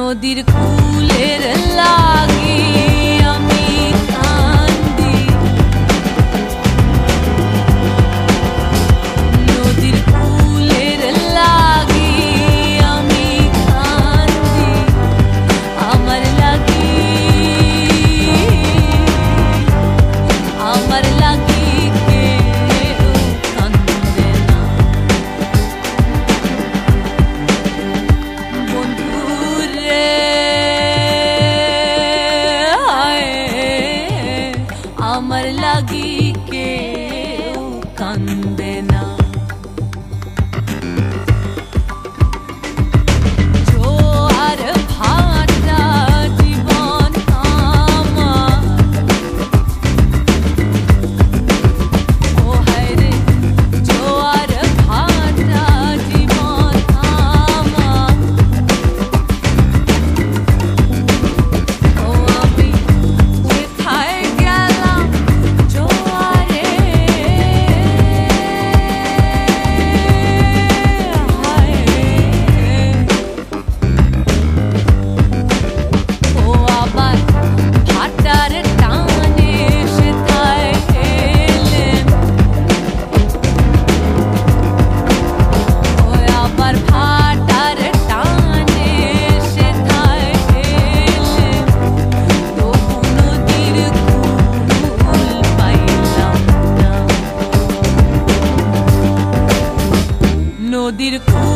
নদীর কূলের লাগি আমি কান্দি, নদীর কূলের লাগি আমি কান্দি, আমার লাগি কেউ কান্দে না। বন্ধুরে আমার লাগি কেউ কান্দে না। জোয়ার ভাটা জীবন আমার, ও হায় রে জোয়ার ভাটা জীবন আমার, ও আমি কোথায় গেলাম জোয়ারে, হায় ও আবার ভাটার টানে সেথায় এলেন, ও আবার ভাটার টানে সেথায় এলেন, তবু নদীর কূল পাইলাম না, নদীর কূল